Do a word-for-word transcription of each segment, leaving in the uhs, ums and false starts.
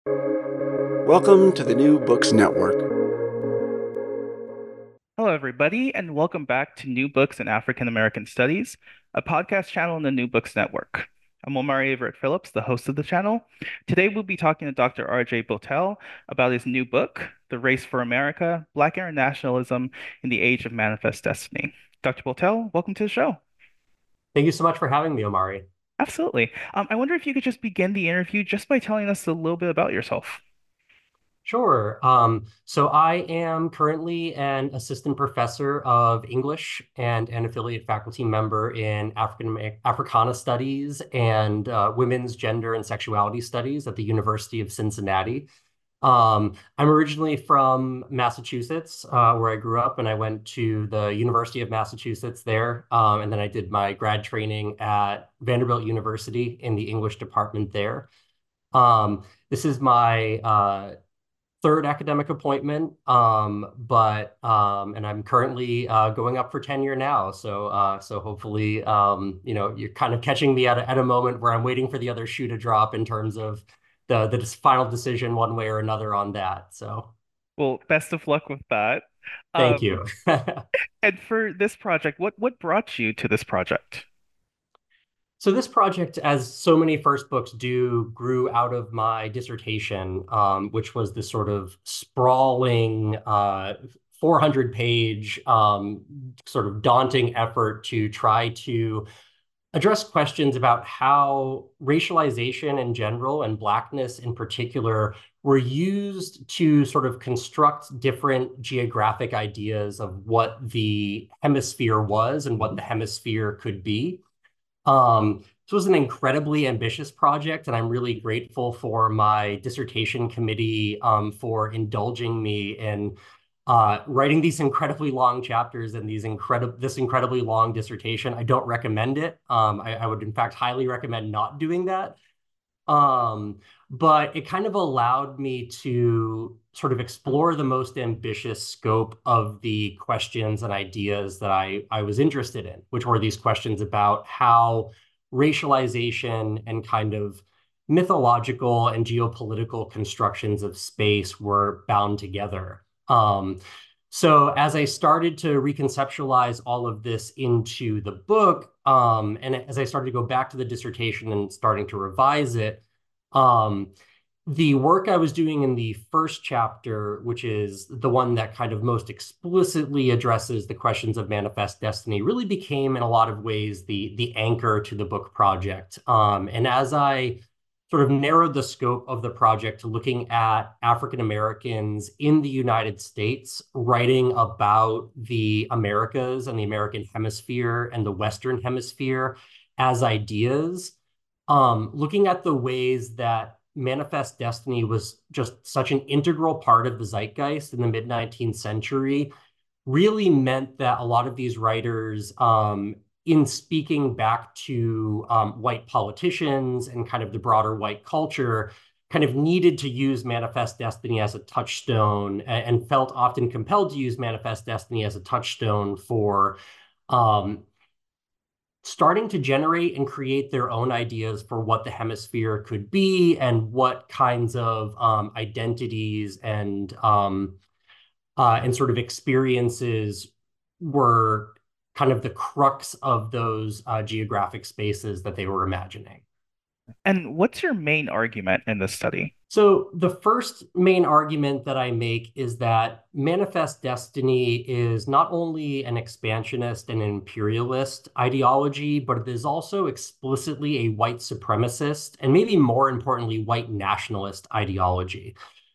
Welcome to the New Books Network. Hello, everybody, and welcome back to New Books in African American Studies, a podcast channel in the New Books Network. I'm Omari Everett Phillips, the host of the channel. Today, we'll be talking to Doctor R J Botel about his new book, The Race for America: Black Internationalism in the Age of Manifest Destiny. Doctor Botel, welcome to the show. Thank you so much for having me, Omari. Absolutely. Um, I wonder if you could just begin the interview just by telling us a little bit about yourself. Sure. Um, so I am currently an assistant professor of English and an affiliate faculty member in African Africana Studies and uh, Women's Gender and Sexuality Studies at the University of Cincinnati. Um, I'm originally from Massachusetts, uh, where I grew up, and I went to the University of Massachusetts there. Um, and then I did my grad training at Vanderbilt University in the English department there. Um, this is my uh, third academic appointment, um, but um, and I'm currently uh, going up for tenure now. So uh, so hopefully, um, you know, you're kind of catching me at a, at a moment where I'm waiting for the other shoe to drop in terms of the the final decision one way or another on that. So Well, best of luck with that. thank Um, you. and for this project, what what brought you to this project? So this project, as so many first books do, grew out of my dissertation, um, which was this sort of sprawling uh, four hundred page um, sort of daunting effort to try to address questions about how racialization in general and Blackness in particular were used to sort of construct different geographic ideas of what the hemisphere was and what the hemisphere could be. Um, this was an incredibly ambitious project, and I'm really grateful for my dissertation committee um, for indulging me in uh, writing these incredibly long chapters and these incredible this incredibly long dissertation. I don't recommend it. Um, I, I would, in fact, highly recommend not doing that. Um, but it kind of allowed me to sort of explore the most ambitious scope of the questions and ideas that I, I was interested in, which were these questions about how racialization and kind of mythological and geopolitical constructions of space were bound together. Um, so as I started to reconceptualize all of this into the book, um, and as I started to go back to the dissertation and starting to revise it, um, the work I was doing in the first chapter, which is the one that kind of most explicitly addresses the questions of manifest destiny, really became in a lot of ways the, the anchor to the book project. Um, and as I sort of narrowed the scope of the project to looking at African Americans in the United States, writing about the Americas and the American hemisphere and the Western hemisphere as ideas, um, looking at the ways that manifest destiny was just such an integral part of the zeitgeist in the mid nineteenth century really meant that a lot of these writers, um, in speaking back to um, white politicians and kind of the broader white culture, kind of needed to use manifest destiny as a touchstone and, and felt often compelled to use manifest destiny as a touchstone for um, starting to generate and create their own ideas for what the hemisphere could be and what kinds of um, identities and um, uh, and sort of experiences were kind of the crux of those uh, geographic spaces that they were imagining. And what's your main argument in this study? So the first main argument that I make is that manifest destiny is not only an expansionist and imperialist ideology, but it is also explicitly a white supremacist and maybe more importantly, white nationalist ideology.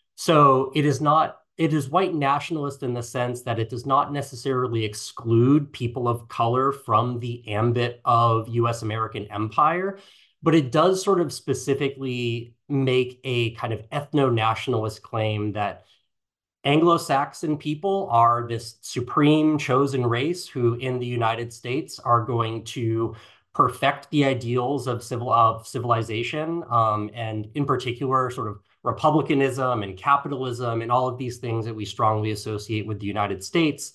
So it is not, it is white nationalist in the sense that it does not necessarily exclude people of color from the ambit of U S American empire, but it does sort of specifically make a kind of ethno-nationalist claim that Anglo-Saxon people are this supreme chosen race who in the United States are going to perfect the ideals of civil of civilization, um, and in particular, sort of republicanism and capitalism and all of these things that we strongly associate with the United States.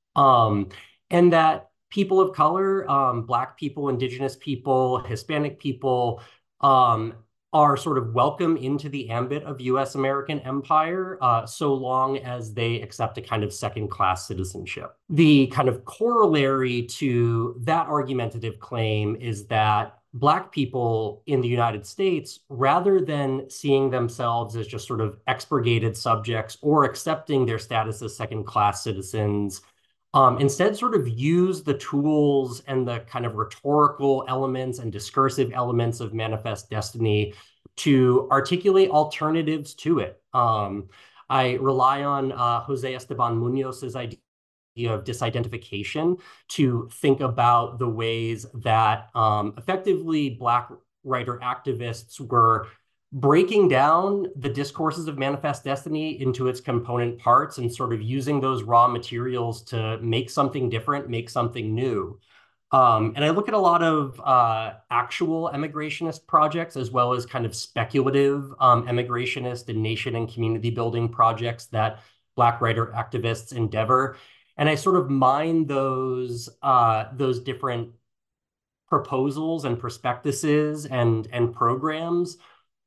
Um, and that people of color, um, Black people, Indigenous people, Hispanic people, um, are sort of welcome into the ambit of U S American empire, uh, so long as they accept a kind of second-class citizenship. The kind of corollary to that argumentative claim is that Black people in the United States, rather than seeing themselves as just sort of expurgated subjects or accepting their status as second-class citizens, Um, instead sort of use the tools and the kind of rhetorical elements and discursive elements of Manifest Destiny to articulate alternatives to it. Um, I rely on uh, Jose Esteban Munoz's idea of disidentification to think about the ways that um, effectively Black writer activists were breaking down the discourses of Manifest Destiny into its component parts and sort of using those raw materials to make something different, make something new. Um, and I look at a lot of uh, actual emigrationist projects as well as kind of speculative um, emigrationist and nation and community building projects that Black writer activists endeavor. And I sort of mine those, uh, those different proposals and prospectuses and, and programs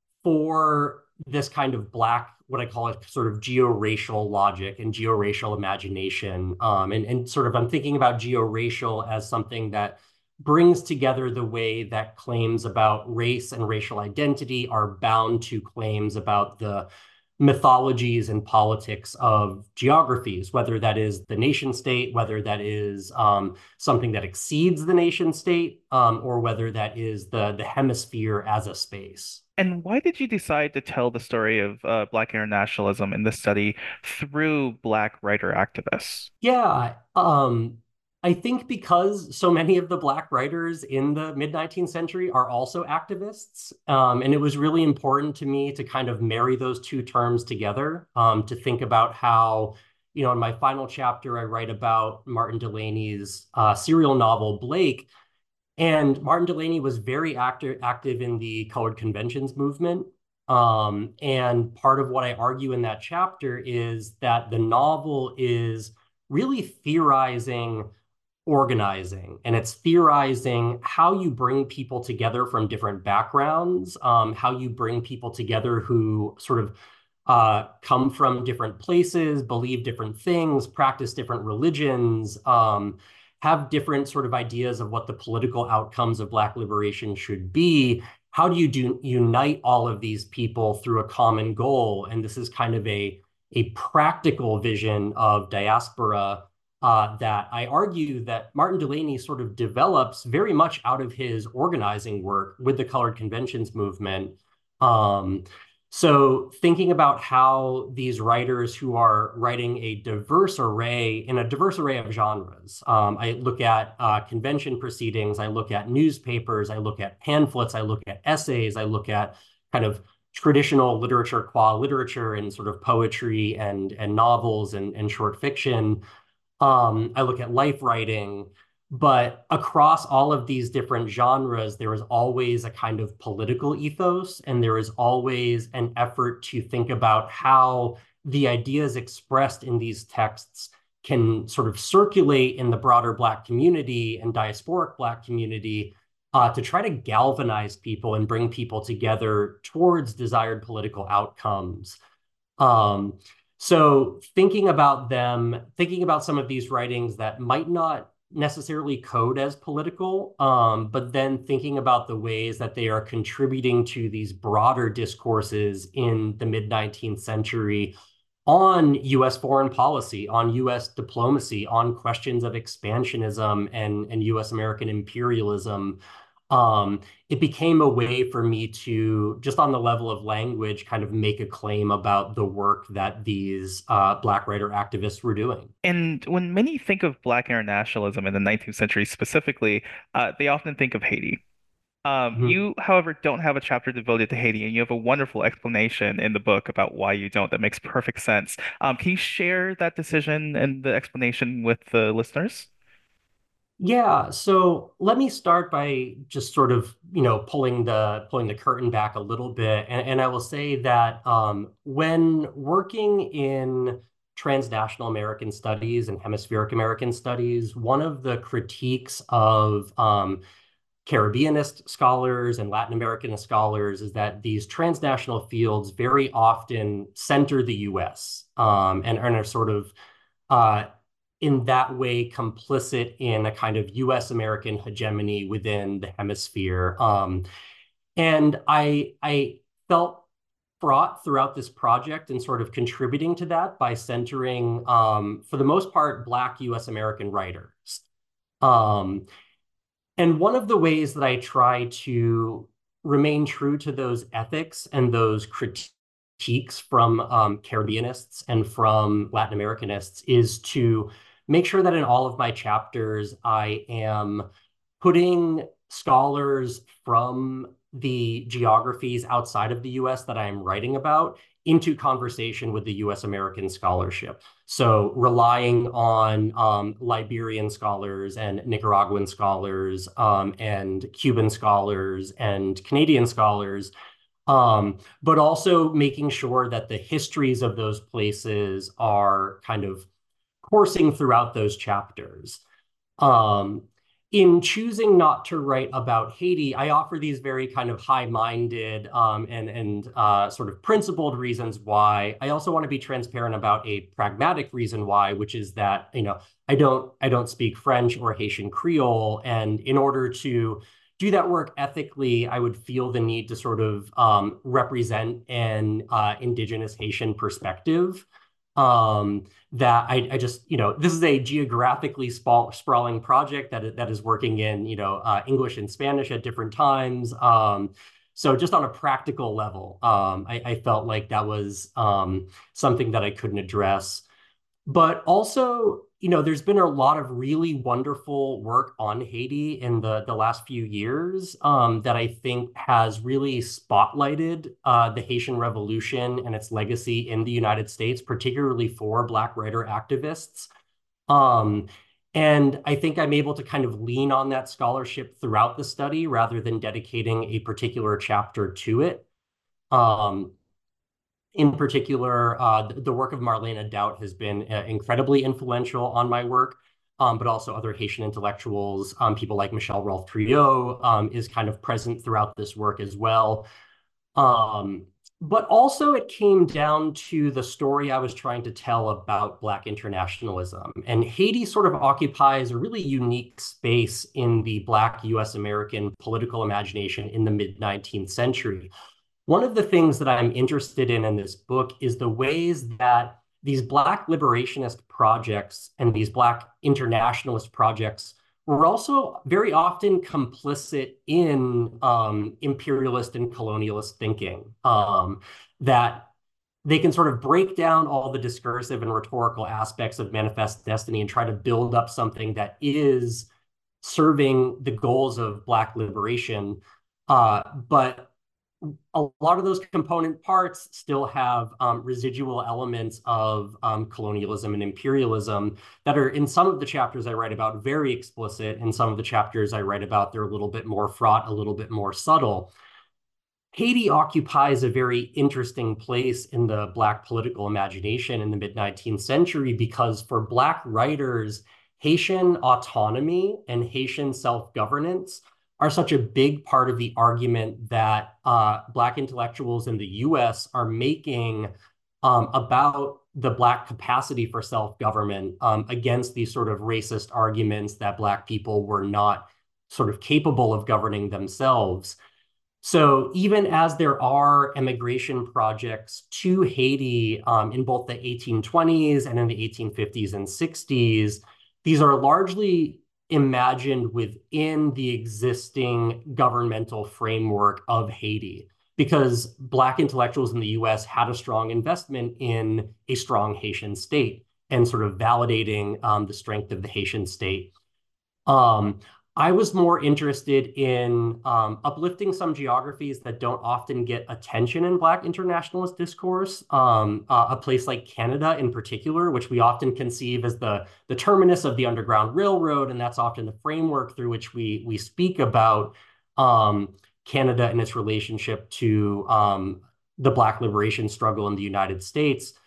for this kind of Black, what I call it, sort of georacial logic and georacial imagination. Um, and, and sort of I'm thinking about georacial as something that brings together the way that claims about race and racial identity are bound to claims about the mythologies and politics of geographies, whether that is the nation state, whether that is um, something that exceeds the nation state, um, or whether that is the, the hemisphere as a space. And why did you decide to tell the story of uh, Black internationalism in this study through Black writer activists? Yeah, um, I think because so many of the Black writers in the mid nineteenth century are also activists, um, and it was really important to me to kind of marry those two terms together, um, to think about how, you know, in my final chapter, I write about Martin Delany's uh, serial novel, Blake. And Martin Delany was very active, active in the colored conventions movement. Um, and part of what I argue in that chapter is that the novel is really theorizing organizing, and it's theorizing how you bring people together from different backgrounds, um, how you bring people together who sort of uh, come from different places, believe different things, practice different religions, um, have different sort of ideas of what the political outcomes of Black liberation should be. How do you do unite all of these people through a common goal? And this is kind of a, a practical vision of diaspora uh, that I argue that Martin Delany sort of develops very much out of his organizing work with the colored conventions movement. Um, So thinking about how these writers who are writing a diverse array, in a diverse array of genres, um, I look at uh, convention proceedings, I look at newspapers, I look at pamphlets, I look at essays, I look at kind of traditional literature qua literature and sort of poetry and, and novels and, and short fiction. Um, I look at life writing. But across all of these different genres, there is always a kind of political ethos, and there is always an effort to think about how the ideas expressed in these texts can sort of circulate in the broader Black community and diasporic Black community uh, to try to galvanize people and bring people together towards desired political outcomes. Um, so thinking about them, thinking about some of these writings that might not necessarily code as political, um, but then thinking about the ways that they are contributing to these broader discourses in the mid nineteenth century on U S foreign policy, on U S diplomacy, on questions of expansionism and, and U S American imperialism. Um, it became a way for me to, just on the level of language, kind of make a claim about the work that these uh, Black writer activists were doing. And when many think of Black internationalism in the nineteenth century specifically, uh, they often think of Haiti. Um, Mm-hmm. You, however, don't have a chapter devoted to Haiti, and you have a wonderful explanation in the book about why you don't. That makes perfect sense. Um, can you share that decision and the explanation with the listeners? Yeah, so let me start by just sort of, you know, pulling the pulling the curtain back a little bit. And, and I will say that um, when working in transnational American studies and hemispheric American studies, one of the critiques of um, Caribbeanist scholars and Latin American scholars is that these transnational fields very often center the U S um, and, and are sort of uh, in that way complicit in a kind of U S American hegemony within the hemisphere. Um, and I, I felt fraught throughout this project and sort of contributing to that by centering, um, for the most part, Black U S American writers. Um, and one of the ways that I try to remain true to those ethics and those critiques from um, Caribbeanists and from Latin Americanists is to make sure that in all of my chapters, I am putting scholars from the geographies outside of the U S that I am writing about into conversation with the U S American scholarship. So relying on um, Liberian scholars and Nicaraguan scholars um, and Cuban scholars and Canadian scholars, um, but also making sure that the histories of those places are kind of coursing throughout those chapters. Um, in choosing not to write about Haiti, I offer these very kind of high-minded um, and, and uh, sort of principled reasons why. I also want to be transparent about a pragmatic reason why, which is that, you know, I don't, I don't speak French or Haitian Creole. And in order to do that work ethically, I would feel the need to sort of um, represent an uh, indigenous Haitian perspective. Um, that I, I just, you know, this is a geographically sprawl, sprawling project that, that is working in, you know, uh, English and Spanish at different times. Um, so just on a practical level, um, I, I felt like that was um, something that I couldn't address. But also, you know, there's been a lot of really wonderful work on Haiti in the, the last few years um, that I think has really spotlighted uh, the Haitian Revolution and its legacy in the United States, particularly for Black writer activists. Um, and I think I'm able to kind of lean on that scholarship throughout the study rather than dedicating a particular chapter to it. Um, In particular, uh, the work of Marlene Doubt has been uh, incredibly influential on my work, um, but also other Haitian intellectuals, um, people like Michel Rolph-Trouillot um, is kind of present throughout this work as well. Um, but also it came down to the story I was trying to tell about Black internationalism. And Haiti sort of occupies a really unique space in the Black U S American political imagination in the mid nineteenth century. One of the things that I'm interested in in this book is the ways that these Black liberationist projects and these Black internationalist projects were also very often complicit in um, imperialist and colonialist thinking, um, that they can sort of break down all the discursive and rhetorical aspects of Manifest Destiny and try to build up something that is serving the goals of Black liberation. Uh, but a lot of those component parts still have um, residual elements of um, colonialism and imperialism that are in some of the chapters I write about very explicit. In some of the chapters I write about, they're a little bit more fraught, a little bit more subtle. Haiti occupies a very interesting place in the Black political imagination in the mid nineteenth century because for Black writers, Haitian autonomy and Haitian self-governance are such a big part of the argument that uh, Black intellectuals in the U S are making um, about the Black capacity for self-government um, against these sort of racist arguments that Black people were not sort of capable of governing themselves. So even as there are immigration projects to Haiti um, in both the eighteen twenties and in the eighteen fifties and sixties, these are largely imagined within the existing governmental framework of Haiti, because Black intellectuals in the U S had a strong investment in a strong Haitian state and sort of validating um, the strength of the Haitian state. Um, I was more interested in um, uplifting some geographies that don't often get attention in Black internationalist discourse. Um, uh, a place like Canada in particular, which we often conceive as the, the terminus of the Underground Railroad, and that's often the framework through which we, we speak about um, Canada and its relationship to um, the Black liberation struggle in the United States.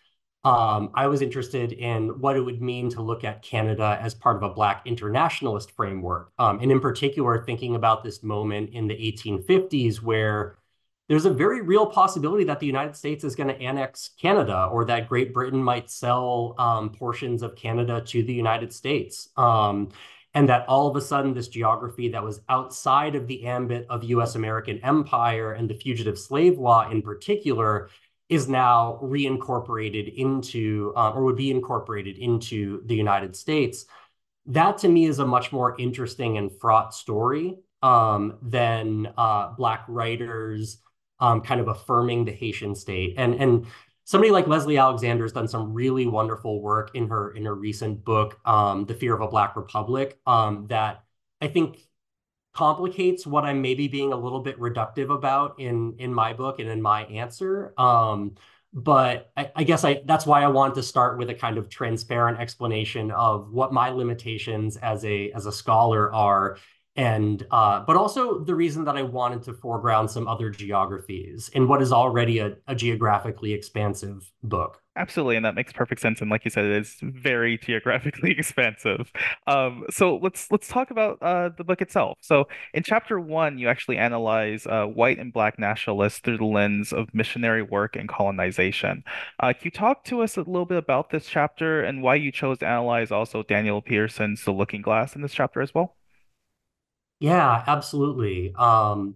Um, I was interested in what it would mean to look at Canada as part of a Black internationalist framework, um, and in particular, thinking about this moment in the eighteen fifties where there's a very real possibility that the United States is going to annex Canada, or that Great Britain might sell um, portions of Canada to the United States. Um, and that all of a sudden, this geography that was outside of the ambit of U S American empire and the fugitive slave law in particular is now reincorporated into, uh, or would be incorporated into the United States. That to me is a much more interesting and fraught story um, than uh, Black writers um, kind of affirming the Haitian state. And, and somebody like Leslie Alexander has done some really wonderful work in her, in her recent book, um, The Fear of a Black Republic, um, that I think complicates what I'm maybe being a little bit reductive about in in my book and in my answer. Um, but I, I guess I that's why I want to start with a kind of transparent explanation of what my limitations as a as a scholar are, and uh, but also the reason that I wanted to foreground some other geographies in what is already a, a geographically expansive book. Absolutely, and that makes perfect sense. And like you said, it is very geographically expansive. Um, so let's let's talk about uh, the book itself. So in chapter one, you actually analyze uh, white and black nationalists through the lens of missionary work and colonization. Uh, can you talk to us a little bit about this chapter and why you chose to analyze also Daniel Peterson's The Looking Glass in this chapter as well? Yeah, absolutely. Um,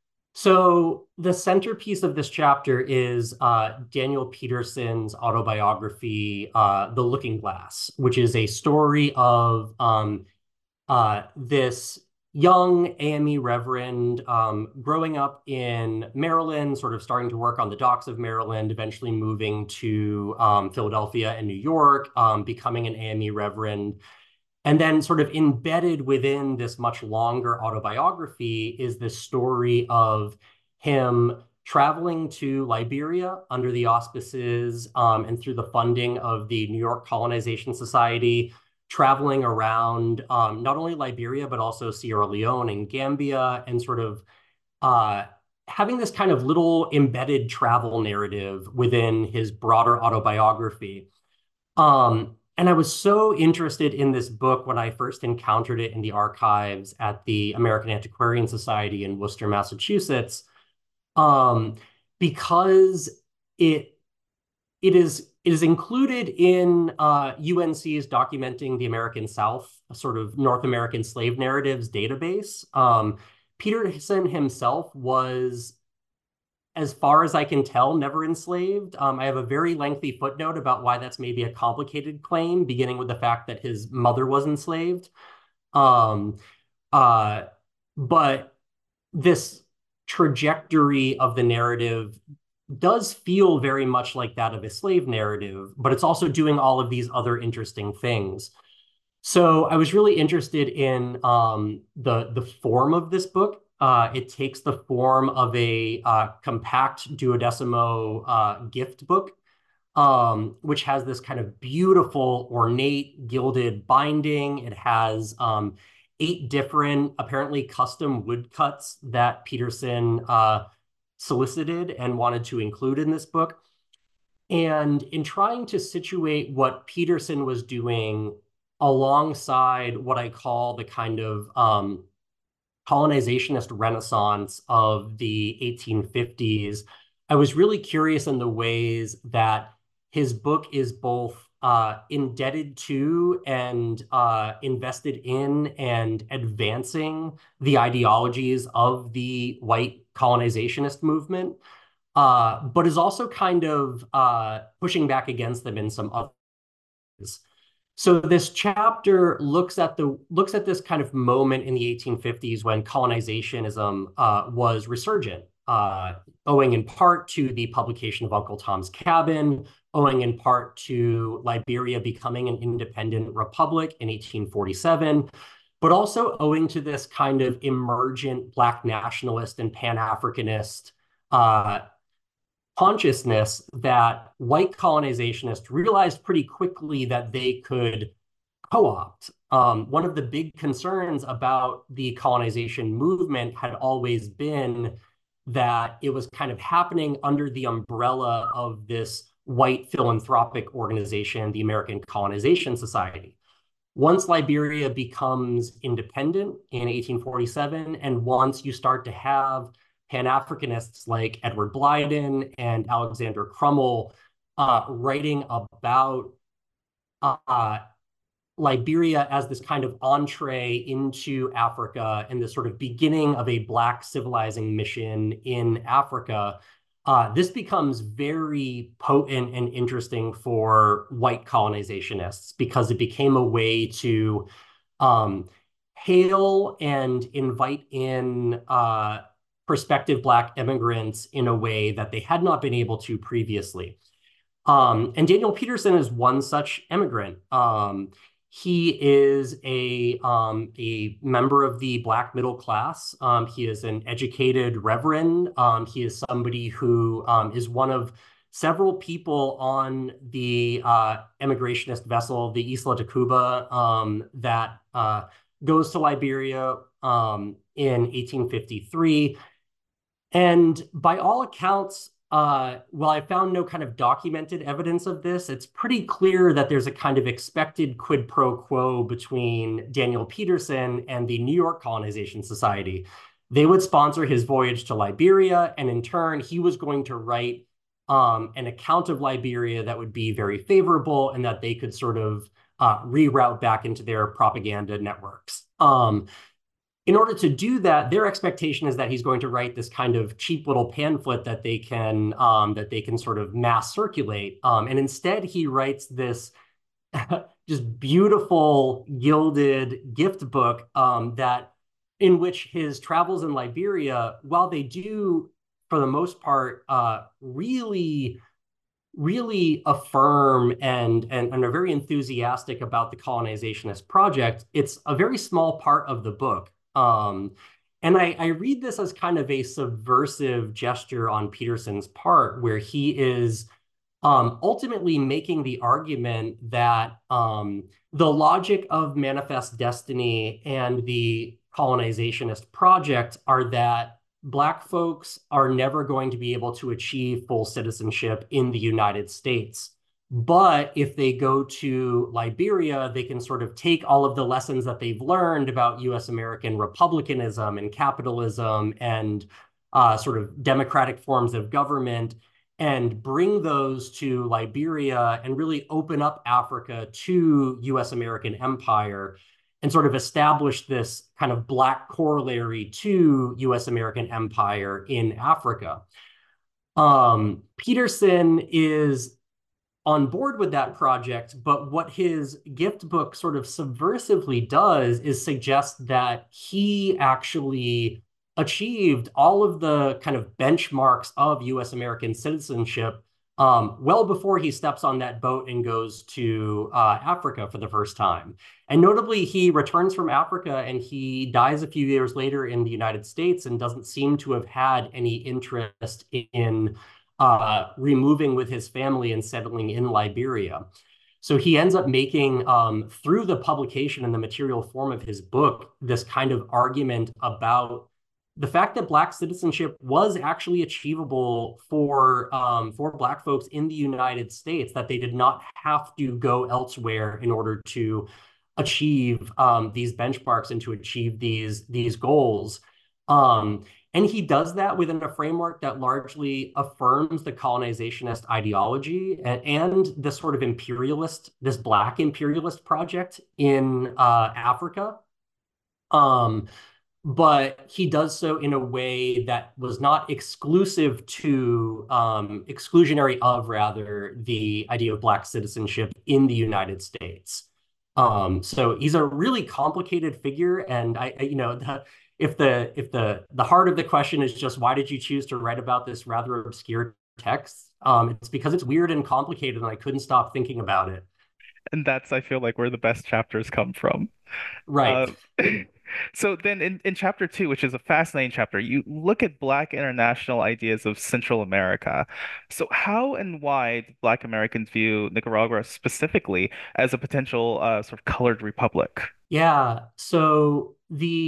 So the centerpiece of this chapter is uh, Daniel Peterson's autobiography, uh, The Looking Glass, which is a story of um, uh, this young A M E reverend um, growing up in Maryland, sort of starting to work on the docks of Maryland, eventually moving to um, Philadelphia and New York, um, becoming an A M E reverend. And then sort of embedded within this much longer autobiography is this story of him traveling to Liberia under the auspices um, and through the funding of the New York Colonization Society, traveling around um, not only Liberia, but also Sierra Leone and Gambia, and sort of uh, having this kind of little embedded travel narrative within his broader autobiography. Um, and I was so interested in this book when I first encountered it in the archives at the American Antiquarian Society in Worcester, Massachusetts, um, because it it is it is included in uh, U N C's Documenting the American South, a sort of North American slave narratives database. Um, Peterson himself was, as far as I can tell, never enslaved. Um, I have a very lengthy footnote about why that's maybe a complicated claim, beginning with the fact that his mother was enslaved. Um, uh, but this trajectory of the narrative does feel very much like that of a slave narrative, but it's also doing all of these other interesting things. So I was really interested in um, the, the form of this book. Uh, it takes the form of a uh, compact duodecimo uh, gift book, um, which has this kind of beautiful, ornate, gilded binding. It has um, eight different, apparently custom woodcuts that Peterson uh, solicited and wanted to include in this book. And in trying to situate what Peterson was doing alongside what I call the kind of um, colonizationist renaissance of the eighteen fifties, I was really curious in the ways that his book is both uh, indebted to and uh, invested in and advancing the ideologies of the white colonizationist movement, uh, but is also kind of uh, pushing back against them in some other ways. So this chapter looks at the looks at this kind of moment in the eighteen fifties when colonizationism uh, was resurgent, uh, owing in part to the publication of Uncle Tom's Cabin, owing in part to Liberia becoming an independent republic in eighteen forty-seven, but also owing to this kind of emergent Black nationalist and Pan-Africanist uh, consciousness that white colonizationists realized pretty quickly that they could co-opt. Um, one of the big concerns about the colonization movement had always been that it was kind of happening under the umbrella of this white philanthropic organization, the American Colonization Society. Once Liberia becomes independent in eighteen forty-seven, and once you start to have Pan-Africanists like Edward Blyden and Alexander Crummell uh, writing about uh, Liberia as this kind of entree into Africa and this sort of beginning of a Black civilizing mission in Africa, uh, this becomes very potent and interesting for white colonizationists because it became a way to um, hail and invite in uh, prospective Black immigrants in a way that they had not been able to previously. Um, and Daniel Peterson is one such immigrant. Um, he is a, um, a member of the Black middle class. Um, he is an educated reverend. Um, he is somebody who um, is one of several people on the uh, immigrationist vessel, the Isla de Cuba, um, that uh, goes to Liberia um, in eighteen fifty-three. And by all accounts, uh, while I found no kind of documented evidence of this, it's pretty clear that there's a kind of expected quid pro quo between Daniel Peterson and the New York Colonization Society. They would sponsor his voyage to Liberia, and in turn, he was going to write um, an account of Liberia that would be very favorable and that they could sort of uh, reroute back into their propaganda networks. Um, In order to do that, their expectation is that he's going to write this kind of cheap little pamphlet that they can um, that they can sort of mass circulate. Um, and instead, he writes this just beautiful gilded gift book um, that in which his travels in Liberia, while they do, for the most part, uh, really really affirm and, and, and are very enthusiastic about the colonizationist project, it's a very small part of the book. Um, and I, I read this as kind of a subversive gesture on Peterson's part, where he is um, ultimately making the argument that um, the logic of Manifest Destiny and the colonizationist project are that Black folks are never going to be able to achieve full citizenship in the United States. But if they go to Liberia, they can sort of take all of the lessons that they've learned about U S American republicanism and capitalism and uh, sort of democratic forms of government and bring those to Liberia and really open up Africa to U S American empire and sort of establish this kind of Black corollary to U S American empire in Africa. Um, Peterson is on board with that project, but what his gift book sort of subversively does is suggest that he actually achieved all of the kind of benchmarks of U S American citizenship um, well before he steps on that boat and goes to uh, Africa for the first time. And notably, he returns from Africa and he dies a few years later in the United States and doesn't seem to have had any interest in uh, removing with his family and settling in Liberia. So he ends up making, um, through the publication and the material form of his book, this kind of argument about the fact that Black citizenship was actually achievable for, um, for Black folks in the United States, that they did not have to go elsewhere in order to achieve um, these benchmarks and to achieve these, these goals. Um, and he does that within a framework that largely affirms the colonizationist ideology and, and this sort of imperialist, this Black imperialist project in uh, Africa. Um, but he does so in a way that was not exclusive to, um, exclusionary of, rather, the idea of Black citizenship in the United States. Um, so he's a really complicated figure, and I, I you know, the, if the if the the heart of the question is just why did you choose to write about this rather obscure text, um, it's because it's weird and complicated, and I couldn't stop thinking about it. And that's, I feel like, where the best chapters come from. Right. Uh, so then in, in chapter two, which is a fascinating chapter, you look at Black international ideas of Central America. So how and why did Black Americans view Nicaragua specifically as a potential uh, sort of colored republic? Yeah. So the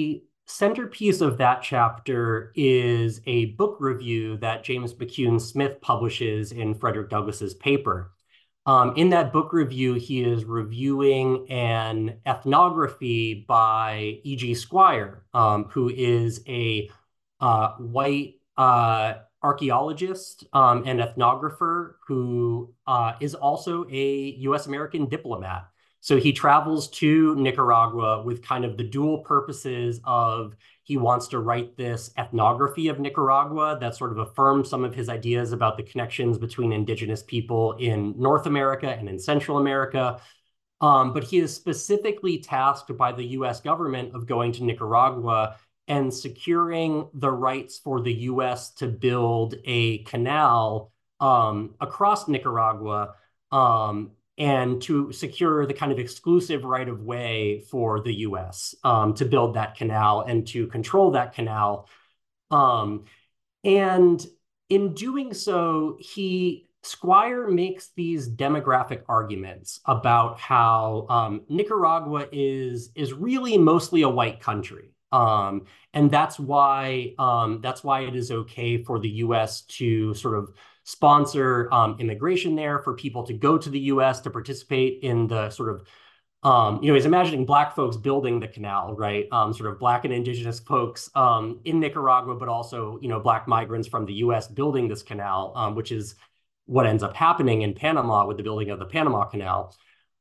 centerpiece of that chapter is a book review that James McCune Smith publishes in Frederick Douglass's paper. Um, in that book review, he is reviewing an ethnography by E G Squire, um, who is a uh, white uh, archaeologist um, and ethnographer who uh, is also a U S American diplomat. So he travels to Nicaragua with kind of the dual purposes of he wants to write this ethnography of Nicaragua that sort of affirms some of his ideas about the connections between indigenous people in North America and in Central America. Um, but he is specifically tasked by the U S government of going to Nicaragua and securing the rights for the U S to build a canal um, across Nicaragua um, and to secure the kind of exclusive right of way for the U S um, to build that canal and to control that canal. Um, and in doing so, he Squire makes these demographic arguments about how um, Nicaragua is, is really mostly a white country. Um, and that's why um, that's why it is okay for the U S to sort of sponsor um, immigration there, for people to go to the U S to participate in the sort of, um, you know, he's imagining Black folks building the canal, right? Um, sort of Black and indigenous folks um, in Nicaragua, but also, you know, Black migrants from the U S building this canal, um, which is what ends up happening in Panama with the building of the Panama Canal.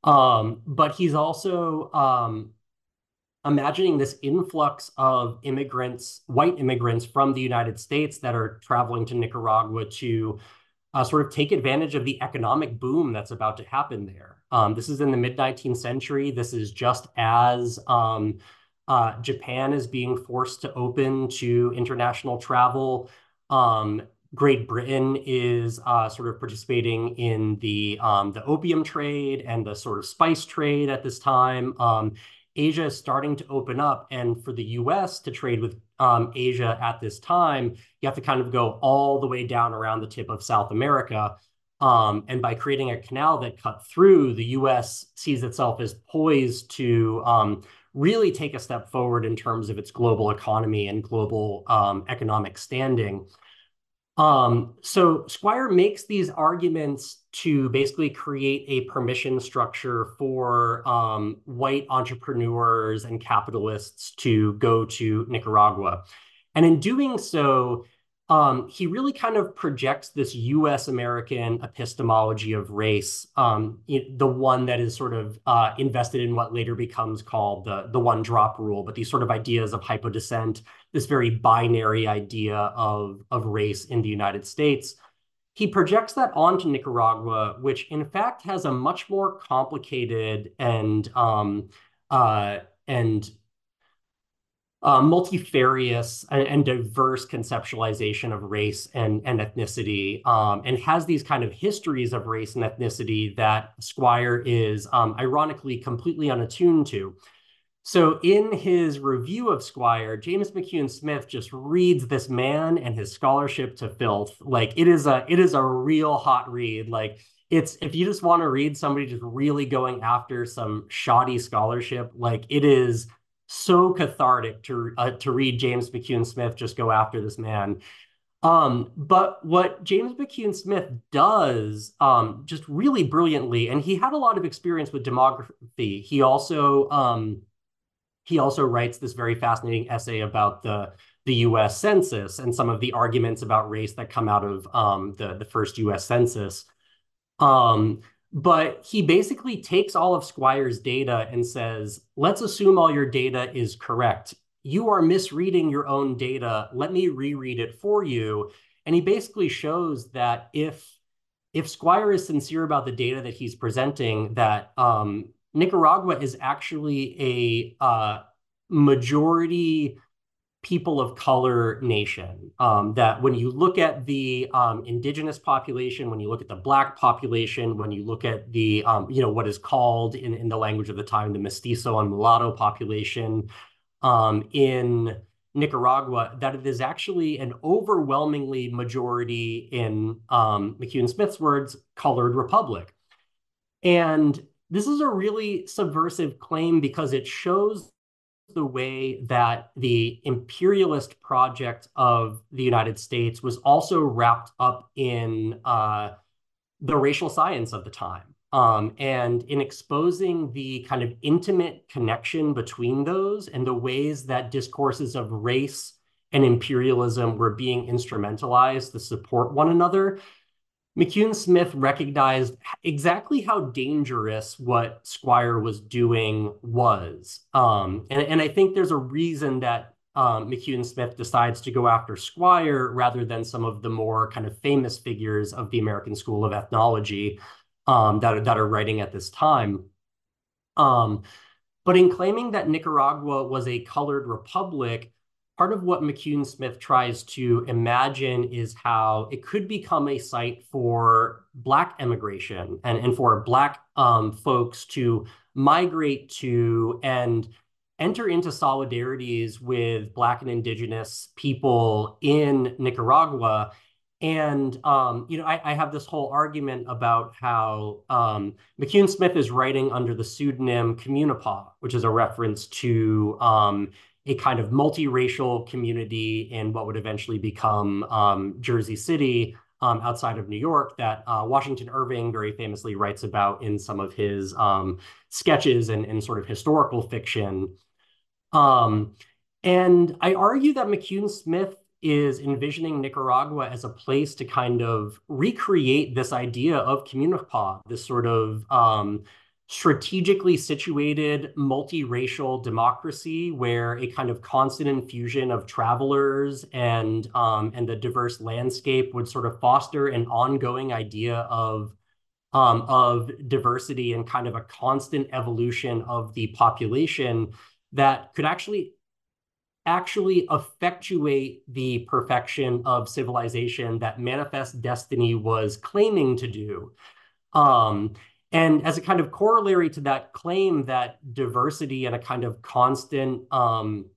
Um, but he's also um, imagining this influx of immigrants, white immigrants from the United States that are traveling to Nicaragua to uh, sort of take advantage of the economic boom that's about to happen there. Um, this is in the mid nineteenth century. This is just as um, uh, Japan is being forced to open to international travel. Um, Great Britain is uh, sort of participating in the, um, the opium trade and the sort of spice trade at this time. Um, Asia is starting to open up, and for the U S to trade with um, Asia at this time, you have to kind of go all the way down around the tip of South America. Um, and by creating a canal that cut through, the U S sees itself as poised to um, really take a step forward in terms of its global economy and global um, economic standing. Um, so Squire makes these arguments to basically create a permission structure for um, white entrepreneurs and capitalists to go to Nicaragua. And in doing so, um, he really kind of projects this U S American epistemology of race, um, the one that is sort of uh, invested in what later becomes called the, the one drop rule, but these sort of ideas of hypodescent, this very binary idea of, of race in the United States. He projects that onto Nicaragua, which in fact has a much more complicated and um, uh, and uh, multifarious and, and diverse conceptualization of race and, and ethnicity, um, and has these kind of histories of race and ethnicity that Squire is um, ironically completely unattuned to. So in his review of Squire, James McCune Smith just reads this man and his scholarship to filth. Like it is a it is a real hot read. Like it's if you just want to read somebody just really going after some shoddy scholarship, like it is so cathartic to uh, to read James McCune Smith just go after this man. Um, but what James McCune Smith does um, just really brilliantly, and he had a lot of experience with demography. He also um, He also writes this very fascinating essay about the, the U S Census and some of the arguments about race that come out of um, the, the first U S Census. Um, but he basically takes all of Squire's data and says, let's assume all your data is correct. You are misreading your own data. Let me reread it for you. And he basically shows that if, if Squire is sincere about the data that he's presenting, that um, Nicaragua is actually a uh, majority people of color nation. Um, that when you look at the um, indigenous population, when you look at the Black population, when you look at the, um, you know, what is called in, in the language of the time, the mestizo and mulatto population um, in Nicaragua, that it is actually an overwhelmingly majority, in um, McCune Smith's words, colored republic. And this is a really subversive claim because it shows the way that the imperialist project of the United States was also wrapped up in uh, the racial science of the time. Um, and in exposing the kind of intimate connection between those and the ways that discourses of race and imperialism were being instrumentalized to support one another, McCune Smith recognized exactly how dangerous what Squire was doing was. Um, and, and I think there's a reason that um, McCune Smith decides to go after Squire rather than some of the more kind of famous figures of the American School of Ethnology um, that, that are writing at this time. Um, but in claiming that Nicaragua was a colored republic, part of what McCune Smith tries to imagine is how it could become a site for Black immigration and, and for Black um, folks to migrate to and enter into solidarities with Black and Indigenous people in Nicaragua. And, um, you know, I, I have this whole argument about how um, McCune Smith is writing under the pseudonym Communipaw, which is a reference to um, a kind of multiracial community in what would eventually become um, Jersey City um, outside of New York that uh, Washington Irving very famously writes about in some of his um, sketches and, and sort of historical fiction. Um, and I argue that McCune Smith is envisioning Nicaragua as a place to kind of recreate this idea of Communipaw, this sort of um, strategically situated multiracial democracy where a kind of constant infusion of travelers and um, and the diverse landscape would sort of foster an ongoing idea of um, of diversity and kind of a constant evolution of the population that could actually actually effectuate the perfection of civilization that Manifest Destiny was claiming to do. Um, and as a kind of corollary to that claim that diversity and a kind of constant um,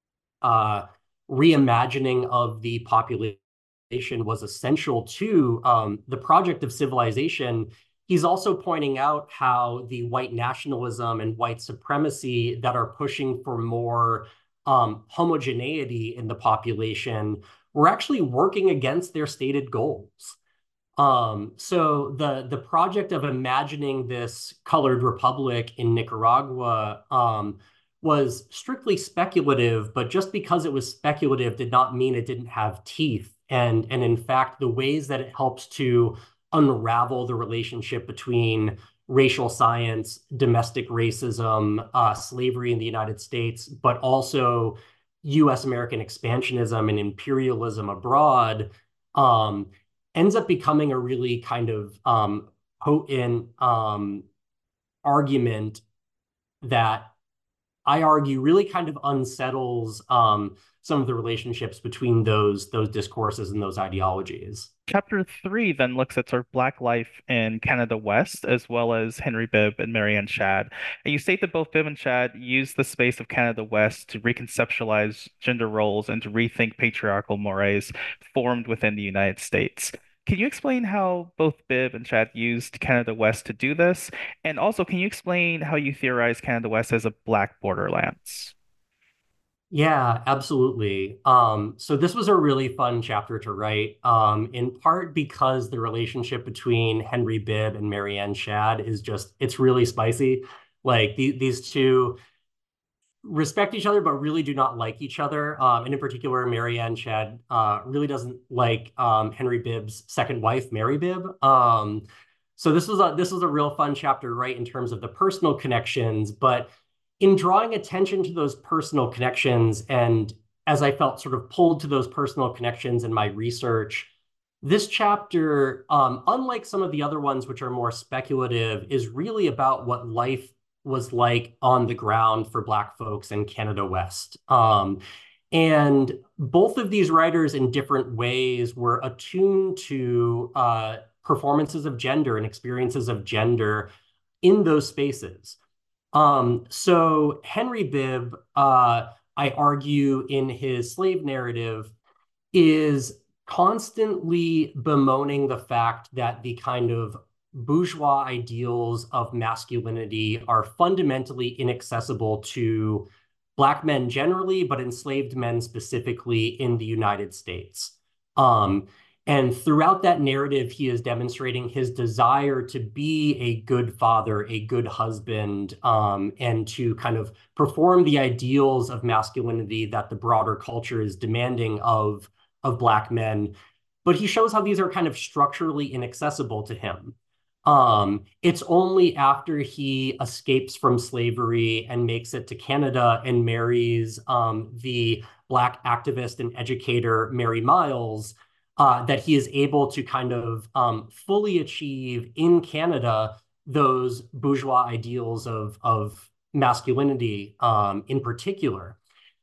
uh, reimagining of the population was essential to um, the project of civilization, he's also pointing out how the white nationalism and white supremacy that are pushing for more um, homogeneity in the population were actually working against their stated goals. Um, so the, the project of imagining this colored republic in Nicaragua um, was strictly speculative, but just because it was speculative did not mean it didn't have teeth. And, and in fact, the ways that it helps to unravel the relationship between racial science, domestic racism, uh, slavery in the United States, but also U S American expansionism and imperialism abroad, um, ends up becoming a really kind of um, potent um, argument that I argue really kind of unsettles um, some of the relationships between those those discourses and those ideologies. Chapter three then looks at sort of Black life in Canada West, as well as Henry Bibb and Marianne Shad. And you state that both Bibb and Shad use the space of Canada West to reconceptualize gender roles and to rethink patriarchal mores formed within the United States. Can you explain how both Bibb and Shad used Canada West to do this? And also, can you explain how you theorize Canada West as a Black borderlands? Yeah, absolutely. Um, so this was a really fun chapter to write, um, in part because the relationship between Henry Bibb and Marianne Shad is just, it's really spicy. Like the, these two respect each other, but really do not like each other. Um, and in particular, Marianne Shad uh, really doesn't like um, Henry Bibb's second wife, Mary Bibb. Um, so this was a this was a real fun chapter, right, in terms of the personal connections, but in drawing attention to those personal connections, and as I felt sort of pulled to those personal connections in my research, this chapter, um, unlike some of the other ones, which are more speculative, is really about what life was like on the ground for Black folks in Canada West. Um, and both of these writers in different ways were attuned to uh, performances of gender and experiences of gender in those spaces. Um, so Henry Bibb, uh, I argue in his slave narrative, is constantly bemoaning the fact that the kind of bourgeois ideals of masculinity are fundamentally inaccessible to Black men generally, but enslaved men specifically in the United States. Um, and throughout that narrative, he is demonstrating his desire to be a good father, a good husband, um, and to kind of perform the ideals of masculinity that the broader culture is demanding of, of Black men. But he shows how these are kind of structurally inaccessible to him. Um, it's only after he escapes from slavery and makes it to Canada and marries um, the Black activist and educator Mary Miles uh, that he is able to kind of um, fully achieve in Canada those bourgeois ideals of, of masculinity um, in particular.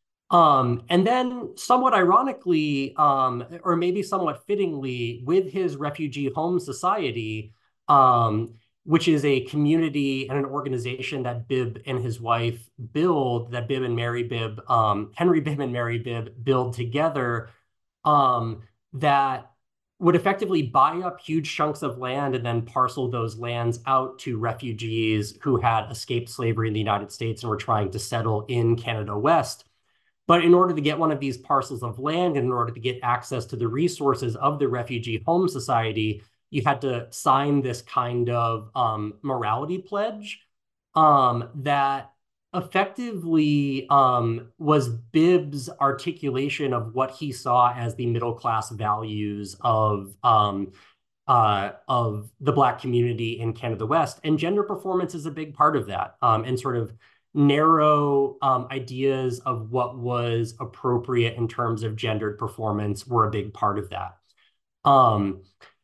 Um, and then somewhat ironically, um, or maybe somewhat fittingly, with his Refugee Home Society, um, which is a community and an organization that Bibb and his wife build, that Bibb and Mary Bibb, um, Henry Bibb and Mary Bibb build together, um, that would effectively buy up huge chunks of land and then parcel those lands out to refugees who had escaped slavery in the United States and were trying to settle in Canada West. But in order to get one of these parcels of land, and in order to get access to the resources of the Refugee Home Society, you had to sign this kind of um, morality pledge um, that effectively um, was Bibb's articulation of what he saw as the middle-class values of, um, uh, of the Black community in Canada West. And gender performance is a big part of that, um, and sort of narrow um, ideas of what was appropriate in terms of gendered performance were a big part of that. Um,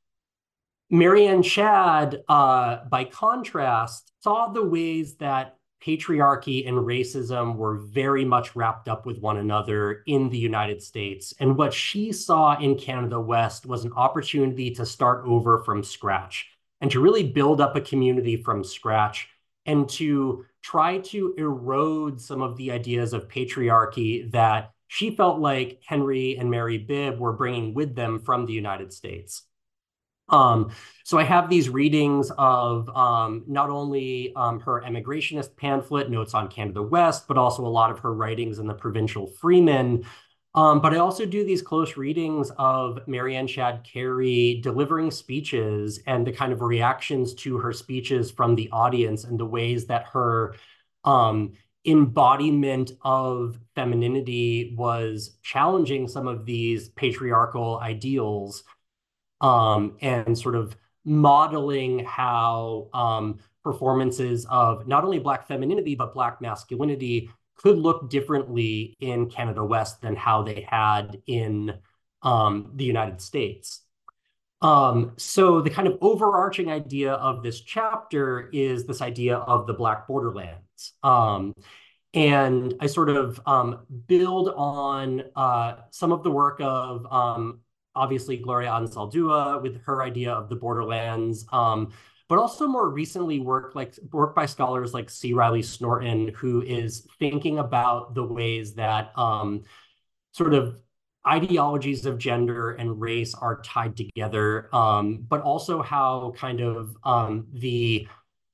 Marianne Shadd, uh, by contrast, saw the ways that patriarchy and racism were very much wrapped up with one another in the United States. And what she saw in Canada West was an opportunity to start over from scratch and to really build up a community from scratch and to try to erode some of the ideas of patriarchy that she felt like Henry and Mary Bibb were bringing with them from the United States. Um, so I have these readings of um, not only um, her emigrationist pamphlet, Notes on Canada West, but also a lot of her writings in the Provincial Freeman. Um, but I also do these close readings of Marianne Shadd Cary delivering speeches and the kind of reactions to her speeches from the audience and the ways that her um, embodiment of femininity was challenging some of these patriarchal ideals um, and sort of modeling how um, performances of not only Black femininity, but Black masculinity could look differently in Canada West than how they had in um, the United States. Um, so the kind of overarching idea of this chapter is this idea of the Black borderlands. Um, and I sort of um, build on uh, some of the work of um, obviously Gloria Anzaldúa with her idea of the borderlands, um, but also more recently work like work by scholars like C. Riley Snorton, who is thinking about the ways that um, sort of ideologies of gender and race are tied together, um, but also how kind of um, the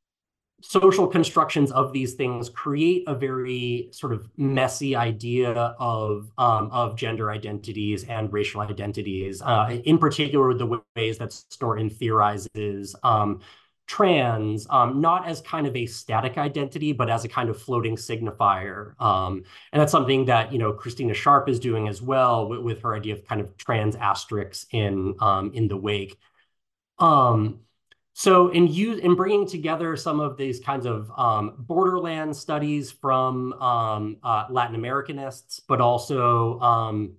social constructions of these things create a very sort of messy idea of, um, of gender identities and racial identities, uh, in particular the ways that Snorton theorizes um, trans, um, not as kind of a static identity, but as a kind of floating signifier. Um, and that's something that, you know, Christina Sharp is doing as well with, with her idea of kind of trans asterisks in, um, in the wake. Um, So in, use, in bringing together some of these kinds of um, borderland studies from um, uh, Latin Americanists, but also um,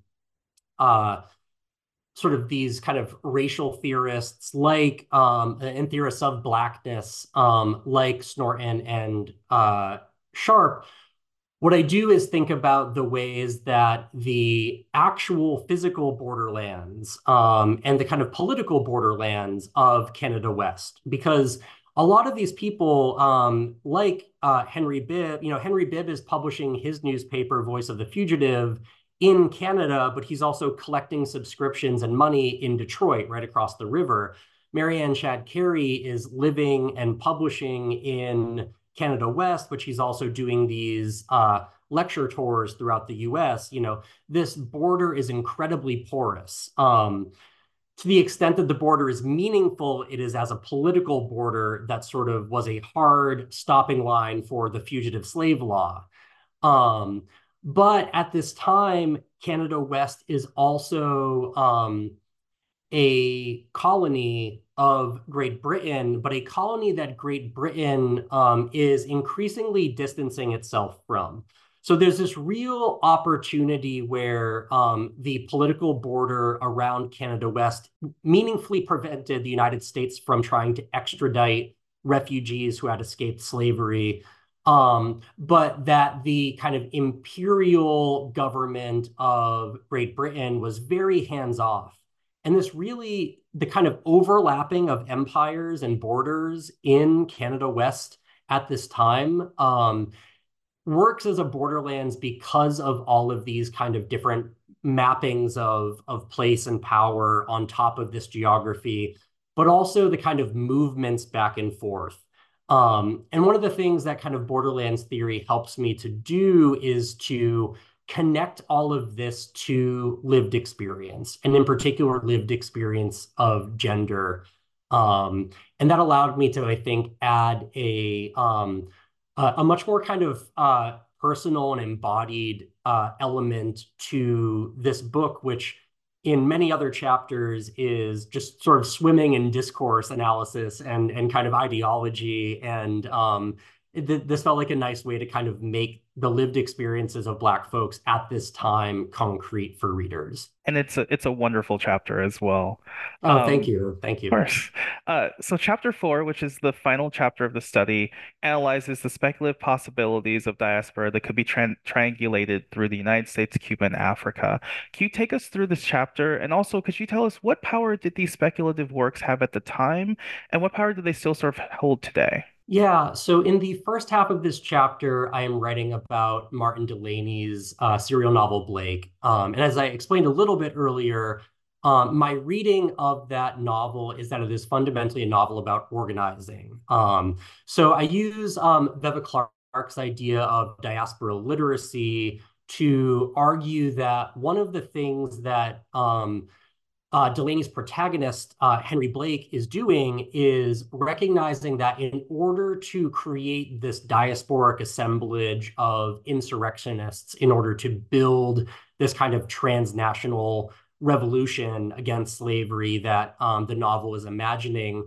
uh, sort of these kind of racial theorists like, um, and theorists of Blackness, um, like Snorton and uh, Sharp, what I do is think about the ways that the actual physical borderlands um, and the kind of political borderlands of Canada West, because a lot of these people, um, like uh, Henry Bibb, you know, Henry Bibb is publishing his newspaper, Voice of the Fugitive, in Canada, but he's also collecting subscriptions and money in Detroit, right across the river. Marianne Shadd Cary is living and publishing in Canada West, which he's also doing these uh, lecture tours throughout the U S, you know, this border is incredibly porous. Um, to the extent that the border is meaningful, it is as a political border that sort of was a hard stopping line for the fugitive slave law. Um, but at this time, Canada West is also um, a colony of Great Britain, but a colony that Great Britain um, is increasingly distancing itself from. So there's this real opportunity where um, the political border around Canada West meaningfully prevented the United States from trying to extradite refugees who had escaped slavery, um, but that the kind of imperial government of Great Britain was very hands-off. And this really, the kind of overlapping of empires and borders in Canada West at this time um, works as a borderlands because of all of these kind of different mappings of, of place and power on top of this geography, but also the kind of movements back and forth. Um, and one of the things that kind of borderlands theory helps me to do is to connect all of this to lived experience, and in particular, lived experience of gender. Um, and that allowed me to, I think, add a, um, a, a much more kind of uh, personal and embodied uh, element to this book, which in many other chapters is just sort of swimming in discourse analysis and, and kind of ideology. And um, it, this felt like a nice way to kind of make the lived experiences of Black folks at this time concrete for readers. And it's a it's a wonderful chapter as well. Oh, Um, thank you. Thank you. Of course. Uh, so chapter four, which is the final chapter of the study, analyzes the speculative possibilities of diaspora that could be tri triangulated through the United States, Cuba, and Africa. Can you take us through this chapter? And also, could you tell us what power did these speculative works have at the time, and what power do they still sort of hold today? Yeah, so in the first half of this chapter, I am writing about Martin Delany's uh, serial novel Blake. Um, and as I explained a little bit earlier, um, my reading of that novel is that it is fundamentally a novel about organizing. Um, so I use um, Veva Clark's idea of diaspora literacy to argue that one of the things that um, Uh, Delany's protagonist, uh, Henry Blake, is doing is recognizing that in order to create this diasporic assemblage of insurrectionists, in order to build this kind of transnational revolution against slavery that um, the novel is imagining,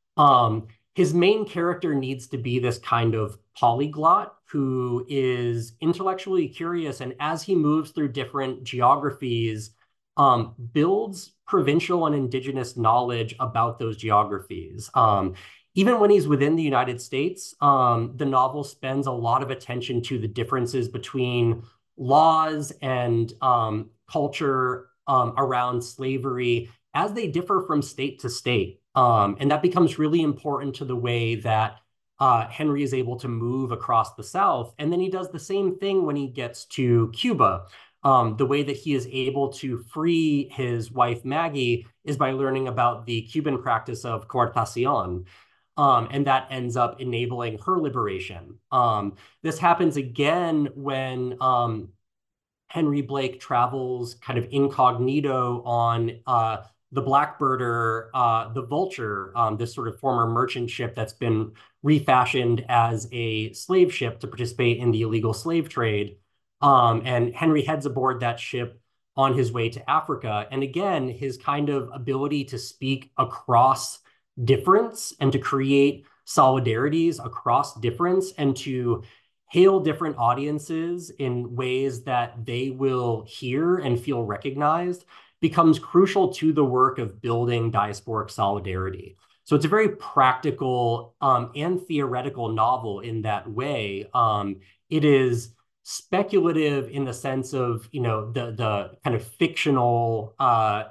um, his main character needs to be this kind of polyglot who is intellectually curious, and as he moves through different geographies, um, builds provincial and indigenous knowledge about those geographies. Um, even when he's within the United States, um, the novel spends a lot of attention to the differences between laws and um, culture um, around slavery as they differ from state to state. Um, and that becomes really important to the way that uh, Henry is able to move across the South. And then he does the same thing when he gets to Cuba. Um, the way that he is able to free his wife, Maggie, is by learning about the Cuban practice of coartación. Um, and that ends up enabling her liberation. Um, this happens again when um, Henry Blake travels kind of incognito on uh, the Blackbirder, uh, the Vulture, um, this sort of former merchant ship that's been refashioned as a slave ship to participate in the illegal slave trade. Um, and Henry heads aboard that ship on his way to Africa. And again, his kind of ability to speak across difference and to create solidarities across difference and to hail different audiences in ways that they will hear and feel recognized becomes crucial to the work of building diasporic solidarity. So it's a very practical um, and theoretical novel in that way. Um, it is speculative in the sense of, you know, the the kind of fictional uh,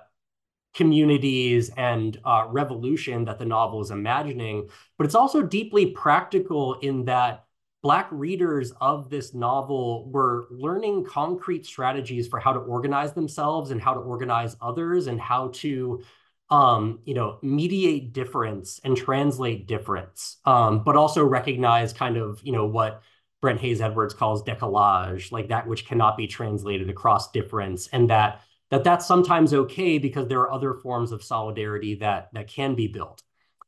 communities and uh, revolution that the novel is imagining, but it's also deeply practical in that Black readers of this novel were learning concrete strategies for how to organize themselves and how to organize others and how to um, you know, mediate difference and translate difference, um, but also recognize kind of, you know, what Brent Hayes Edwards calls décalage, like that which cannot be translated across difference, and that that that's sometimes okay because there are other forms of solidarity that that can be built.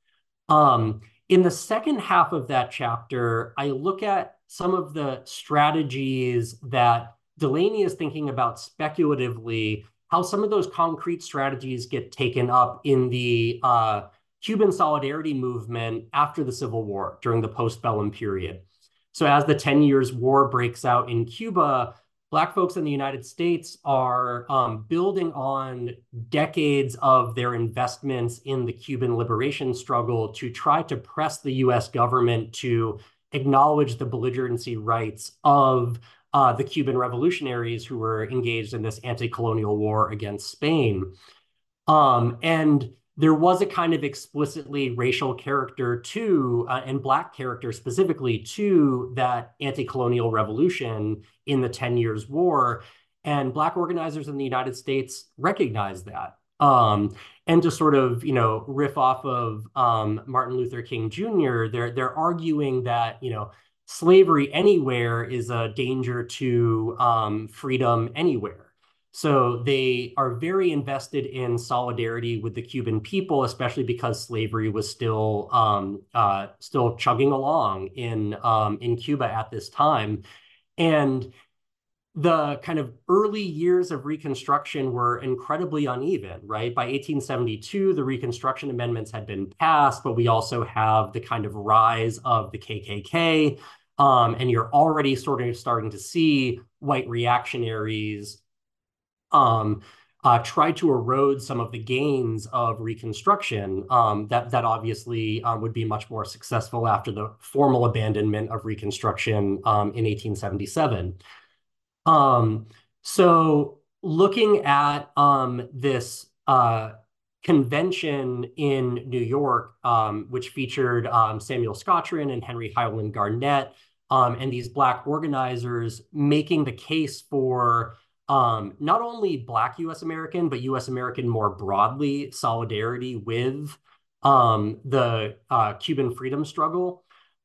Um, in the second half of that chapter, I look at some of the strategies that Delany is thinking about speculatively, how some of those concrete strategies get taken up in the uh, Cuban solidarity movement after the Civil War, during the postbellum period. So as the ten years war breaks out in Cuba, Black folks in the United States are um, building on decades of their investments in the Cuban liberation struggle to try to press the U S government to acknowledge the belligerency rights of uh, the Cuban revolutionaries who were engaged in this anti-colonial war against Spain. Um, and there was a kind of explicitly racial character to, uh, and Black character specifically to that anti-colonial revolution in the ten years war. And Black organizers in the United States recognized that. Um, and to sort of, you know, riff off of um, Martin Luther King Junior, they're, they're arguing that, you know, slavery anywhere is a danger to um, freedom anywhere. So they are very invested in solidarity with the Cuban people, especially because slavery was still um, uh, still chugging along in um, in Cuba at this time. And the kind of early years of Reconstruction were incredibly uneven, right? By eighteen seventy-two, the Reconstruction Amendments had been passed, but we also have the kind of rise of the K K K. Um, and you're already sort of starting to see white reactionaries Um, uh, tried to erode some of the gains of Reconstruction um, that, that obviously um, would be much more successful after the formal abandonment of Reconstruction um, in eighteen seventy-seven. Um, so looking at um, this uh, convention in New York, um, which featured um, Samuel Scottrand and Henry Highland Garnett, um, and these Black organizers making the case for um, not only Black U S American, but U S American more broadly solidarity with um, the uh, Cuban freedom struggle.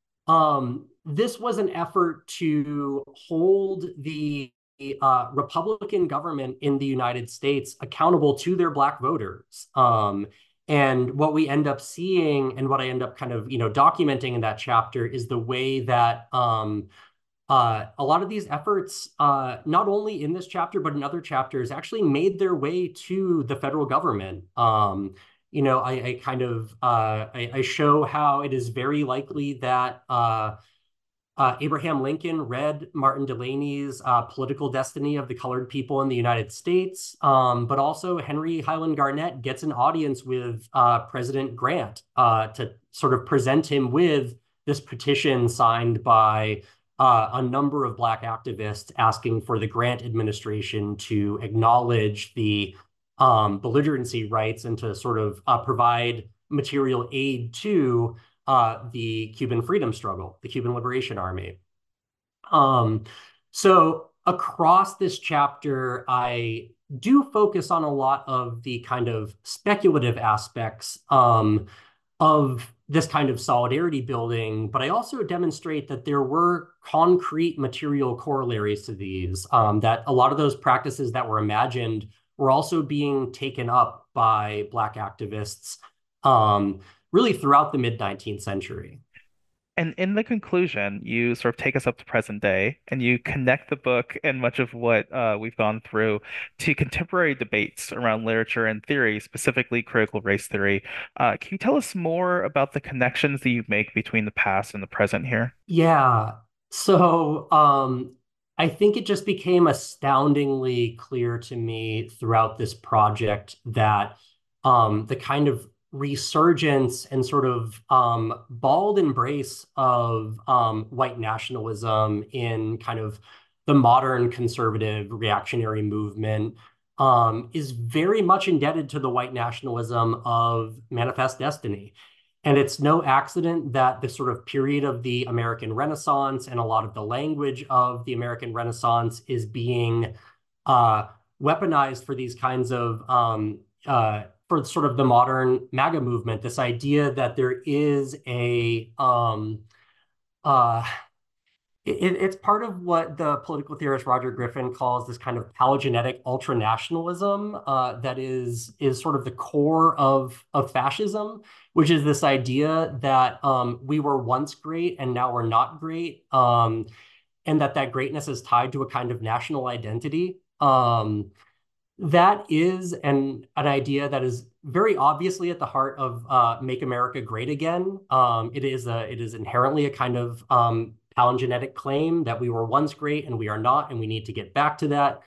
Um, this was an effort to hold the uh, Republican government in the United States accountable to their Black voters. Um, and what we end up seeing, and what I end up kind of, you know, documenting in that chapter, is the way that um, uh, a lot of these efforts, uh, not only in this chapter, but in other chapters, actually made their way to the federal government. Um, you know, I, I kind of, uh, I, I show how it is very likely that uh, uh, Abraham Lincoln read Martin Delany's uh, Political Destiny of the Colored People in the United States, um, but also Henry Highland Garnett gets an audience with uh, President Grant uh, to sort of present him with this petition signed by uh, a number of Black activists asking for the Grant administration to acknowledge the um, belligerency rights and to sort of uh, provide material aid to uh, the Cuban freedom struggle, the Cuban Liberation Army. Um, so across this chapter, I do focus on a lot of the kind of speculative aspects um, of this kind of solidarity building, but I also demonstrate that there were concrete material corollaries to these, um, that a lot of those practices that were imagined were also being taken up by Black activists um, really throughout the mid nineteenth century. And in the conclusion, you sort of take us up to present day and you connect the book and much of what uh, we've gone through to contemporary debates around literature and theory, specifically critical race theory. Uh, can you tell us more about the connections that you make between the past and the present here? Yeah. So um, I think it just became astoundingly clear to me throughout this project that um, the kind of resurgence and sort of um, bald embrace of um, white nationalism in kind of the modern conservative reactionary movement um, is very much indebted to the white nationalism of Manifest Destiny. And it's no accident that the sort of period of the American Renaissance and a lot of the language of the American Renaissance is being uh, weaponized for these kinds of um, uh, for sort of the modern MAGA movement, this idea that there is a um, uh, it, it's part of what the political theorist Roger Griffin calls this kind of paleogenetic ultranationalism uh, that is is sort of the core of of fascism, which is this idea that um, we were once great and now we're not great, um, and that that greatness is tied to a kind of national identity. Um, that is an an idea that is very obviously at the heart of uh, Make America Great Again. Um, it is a it is inherently a kind of um, palingenetic claim that we were once great and we are not, and we need to get back to that.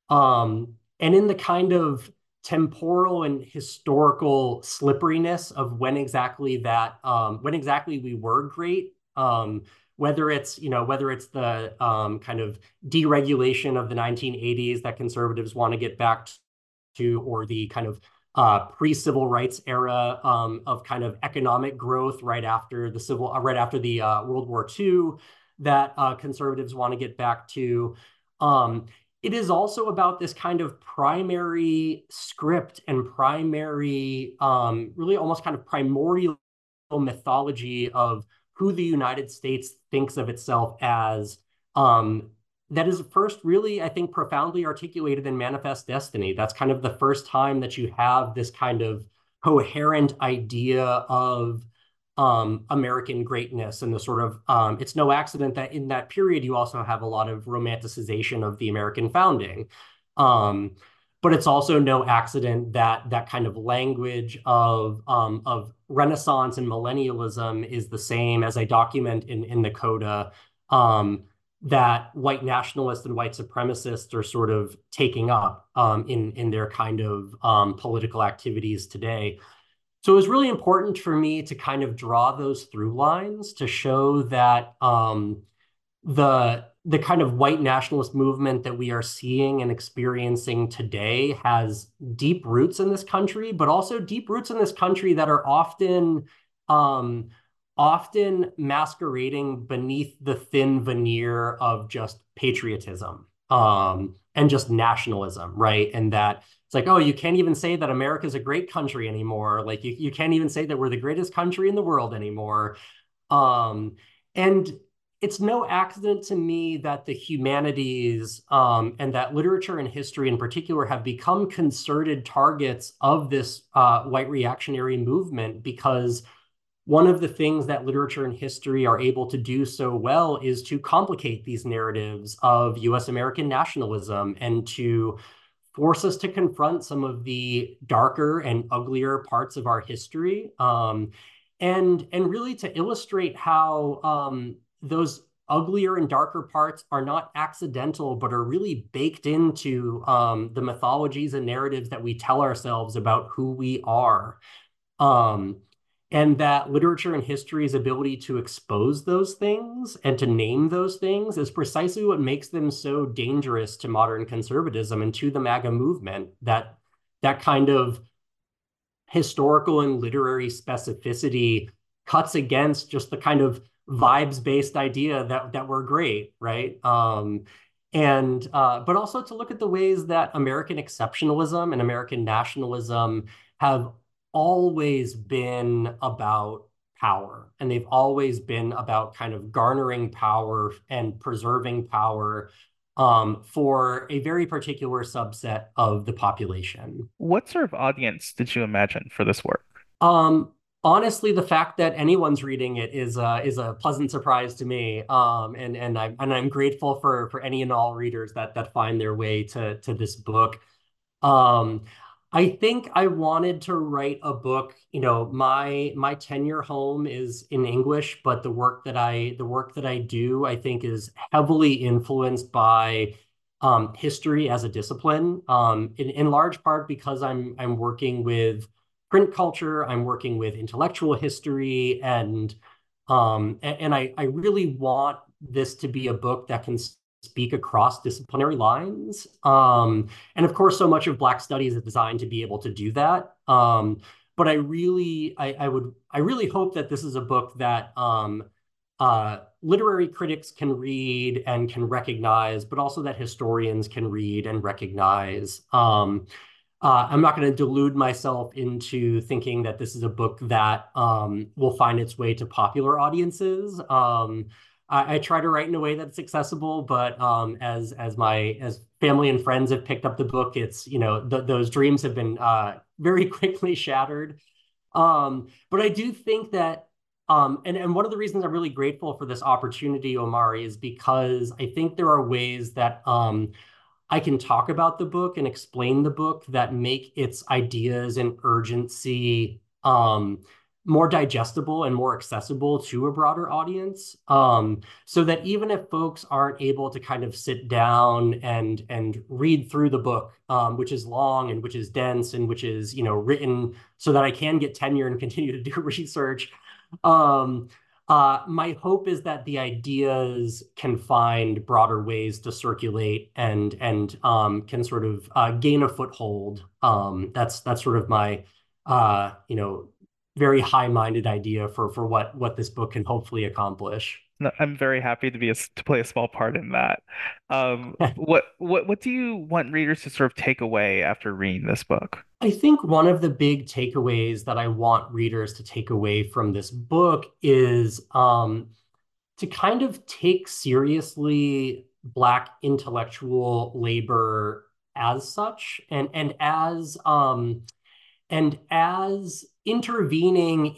Um, and in the kind of temporal and historical slipperiness of when exactly that um, when exactly we were great. Um, whether it's, you know, whether it's the um, kind of deregulation of the nineteen eighties that conservatives want to get back to, or the kind of uh, pre-civil rights era um, of kind of economic growth right after the civil, uh, right after the uh, World War Two that uh, conservatives want to get back to. Um, it is also about this kind of primary script and primary, um, really almost kind of primordial mythology of who the United States thinks of itself as, um, that is first really, I think, profoundly articulated in Manifest Destiny. That's kind of the first time that you have this kind of coherent idea of um, American greatness and the sort of, um, it's no accident that in that period, you also have a lot of romanticization of the American founding. Um, But it's also no accident that that kind of language of um, of Renaissance and millennialism is the same, as I document in, in the coda, um, that white nationalists and white supremacists are sort of taking up um, in, in their kind of um, political activities today. So it was really important for me to kind of draw those through lines to show that um, the the kind of white nationalist movement that we are seeing and experiencing today has deep roots in this country, but also deep roots in this country that are often um, often masquerading beneath the thin veneer of just patriotism um, and just nationalism, right? And that it's like, oh, you can't even say that America's a great country anymore. Like you, you can't even say that we're the greatest country in the world anymore. Um, and it's no accident to me that the humanities um, and that literature and history in particular have become concerted targets of this uh, white reactionary movement, because one of the things that literature and history are able to do so well is to complicate these narratives of U S American nationalism and to force us to confront some of the darker and uglier parts of our history, um, and, and really to illustrate how um, those uglier and darker parts are not accidental, but are really baked into um, the mythologies and narratives that we tell ourselves about who we are. Um, and that literature and history's ability to expose those things and to name those things is precisely what makes them so dangerous to modern conservatism and to the MAGA movement, that that kind of historical and literary specificity cuts against just the kind of vibes-based idea that that we're great, right? Um, and uh, but also to look at the ways that American exceptionalism and American nationalism have always been about power, and they've always been about kind of garnering power and preserving power um, for a very particular subset of the population. What sort of audience did you imagine for this work? Um, honestly, the fact that anyone's reading it is uh, is a pleasant surprise to me, um, and and I'm and I'm grateful for for any and all readers that that find their way to to this book. Um, I think I wanted to write a book. You know, my my tenure home is in English, but the work that I the work that I do, I think, is heavily influenced by um, history as a discipline. Um, in in large part because I'm I'm working with print culture, I'm working with intellectual history, and um, and, and I I really want this to be a book that can speak across disciplinary lines. Um, and of course, so much of Black studies is designed to be able to do that. Um, but I really, I, I would, I really hope that this is a book that um, uh, literary critics can read and can recognize, but also that historians can read and recognize. Um, uh, I'm not going to delude myself into thinking that this is a book that um, will find its way to popular audiences. Um, I, I try to write in a way that's accessible, but um, as as my as family and friends have picked up the book, it's you know th those dreams have been uh, very quickly shattered. Um, but I do think that, um, and, and one of the reasons I'm really grateful for this opportunity, Omari, is because I think there are ways that um, I can talk about the book and explain the book that make its ideas and urgency um, more digestible and more accessible to a broader audience. Um, so that even if folks aren't able to kind of sit down and and read through the book, um, which is long and which is dense and which is, you know, written so that I can get tenure and continue to do research. Um, uh, my hope is that the ideas can find broader ways to circulate and and um, can sort of uh, gain a foothold. Um, that's that's sort of my uh, you know very high-minded idea for for what what this book can hopefully accomplish. No, I'm very happy to be a, to play a small part in that. Um, what what what do you want readers to sort of take away after reading this book? I think one of the big takeaways that I want readers to take away from this book is um, to kind of take seriously Black intellectual labor as such, and and as um, and as intervening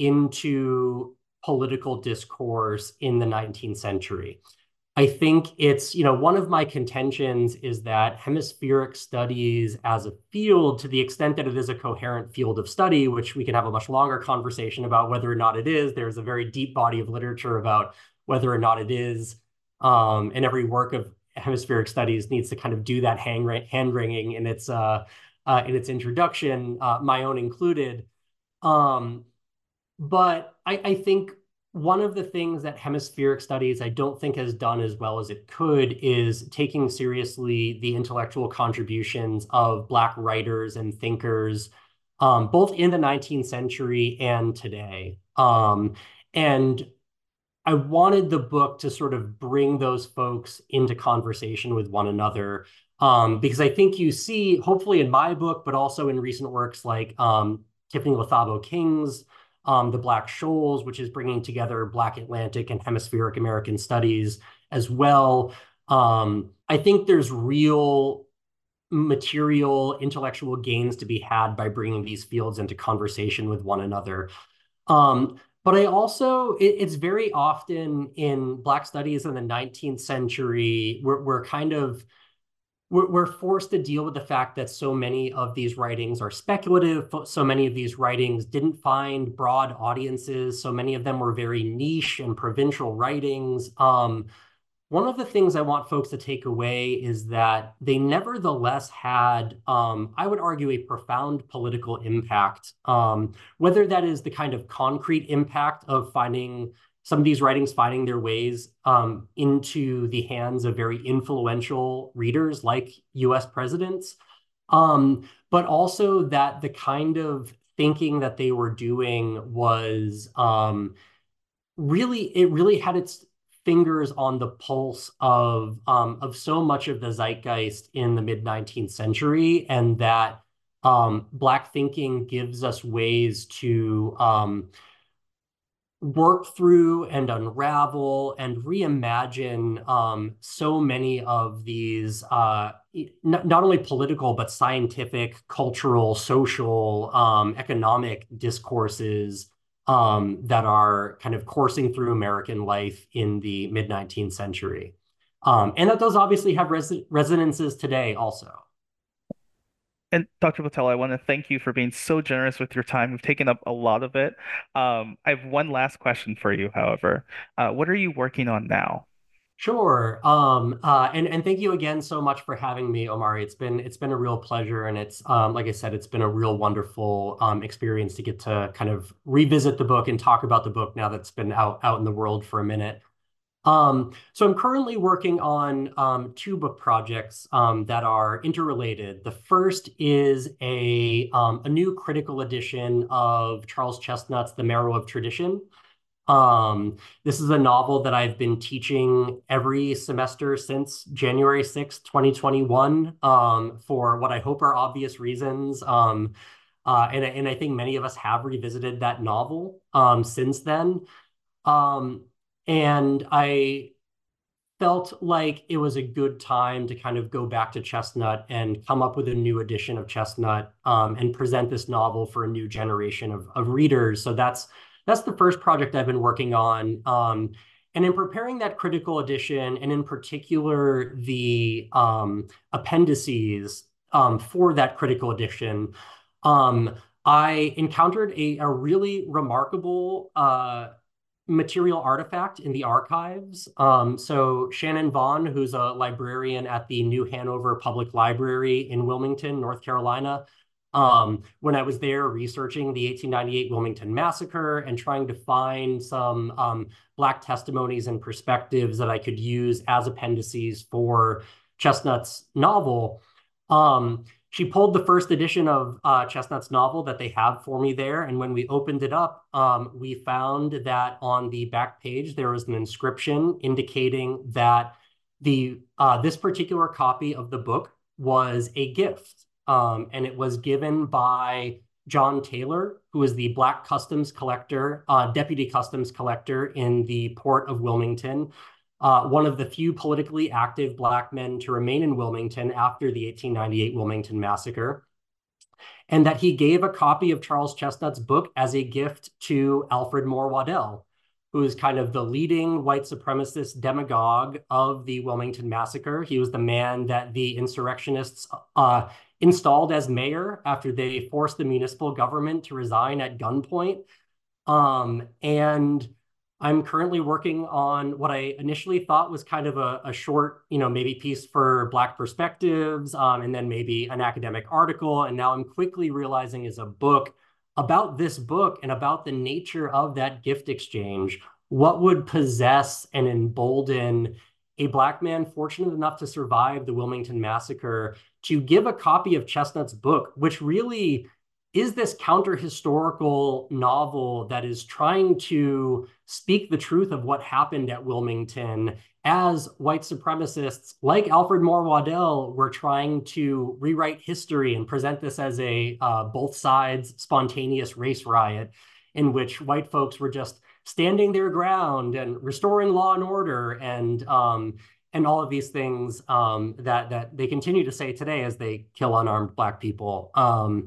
into political discourse in the nineteenth century. I think it's, you know, one of my contentions is that hemispheric studies as a field, to the extent that it is a coherent field of study, which we can have a much longer conversation about whether or not it is. There's a very deep body of literature about whether or not it is. Um, and every work of hemispheric studies needs to kind of do that hand, hand wringing in its, uh, uh, in its introduction, uh, my own included. Um, but I, I think one of the things that hemispheric studies I don't think has done as well as it could is taking seriously the intellectual contributions of Black writers and thinkers, um, both in the nineteenth century and today. Um, and I wanted the book to sort of bring those folks into conversation with one another, um, because I think you see, hopefully in my book, but also in recent works like um, Tiffany Lethabo King's um, The Black Shoals, which is bringing together Black Atlantic and hemispheric American studies as well. Um, I think there's real material intellectual gains to be had by bringing these fields into conversation with one another. Um, but I also, it, it's very often in Black studies in the nineteenth century, we're, we're kind of, we're, we're forced to deal with the fact that so many of these writings are speculative. So many of these writings didn't find broad audiences. So many of them were very niche and provincial writings. Um, One of the things I want folks to take away is that they nevertheless had, um, I would argue, a profound political impact, um, whether that is the kind of concrete impact of finding some of these writings finding their ways um, into the hands of very influential readers like U S presidents, um, but also that the kind of thinking that they were doing was um, really, it really had its fingers on the pulse of um, of so much of the zeitgeist in the mid nineteenth century, and that um, Black thinking gives us ways to um, work through and unravel and reimagine um, so many of these uh, not, not only political but scientific, cultural, social, um, economic discourses um, that are kind of coursing through American life in the mid nineteenth century. Um, and that those obviously have res resonances today also. And Doctor Patel, I want to thank you for being so generous with your time. We've taken up a lot of it. Um, I have one last question for you, however. Uh, what are you working on now? Sure. Um, uh, and and thank you again so much for having me, Omari. It's been it's been a real pleasure, and it's um, like I said, it's been a real wonderful um, experience to get to kind of revisit the book and talk about the book now that's been out out in the world for a minute. Um, so I'm currently working on um, two book projects um, that are interrelated. The first is a um, a new critical edition of Charles Chestnut's The Marrow of Tradition. Um, this is a novel that I've been teaching every semester since January sixth, twenty twenty-one, um, for what I hope are obvious reasons. Um, uh, and, and I think many of us have revisited that novel um, since then. Um, and I felt like it was a good time to kind of go back to Chestnut and come up with a new edition of Chestnut um, and present this novel for a new generation of, of readers. So that's that's the first project I've been working on. Um, and in preparing that critical edition, and in particular the um, appendices um, for that critical edition, um, I encountered a, a really remarkable uh, material artifact in the archives. Um, so Shannon Vaughn, who's a librarian at the New Hanover Public Library in Wilmington, North Carolina, um, when I was there researching the eighteen ninety-eight Wilmington Massacre and trying to find some um, Black testimonies and perspectives that I could use as appendices for Chestnut's novel, um, she pulled the first edition of uh, Chestnut's novel that they have for me there. And when we opened it up, um, we found that on the back page, there was an inscription indicating that the uh, this particular copy of the book was a gift. Um, and it was given by John Taylor, who is the Black customs collector, uh, deputy customs collector in the port of Wilmington, uh, one of the few politically active Black men to remain in Wilmington after the eighteen ninety-eight Wilmington Massacre, and that he gave a copy of Charles Chestnut's book as a gift to Alfred Moore Waddell, who is kind of the leading white supremacist demagogue of the Wilmington Massacre. He was the man that the insurrectionists uh, installed as mayor after they forced the municipal government to resign at gunpoint. Um, and I'm currently working on what I initially thought was kind of a, a short, you know, maybe piece for Black perspectives, um, and then maybe an academic article. And now I'm quickly realizing is a book about this book and about the nature of that gift exchange. What would possess and embolden a Black man fortunate enough to survive the Wilmington Massacre to give a copy of Chestnut's book, which really is this counter-historical novel that is trying to speak the truth of what happened at Wilmington as white supremacists like Alfred Moore Waddell were trying to rewrite history and present this as a uh, both sides spontaneous race riot in which white folks were just standing their ground and restoring law and order and um, and all of these things um, that that they continue to say today as they kill unarmed Black people. Um,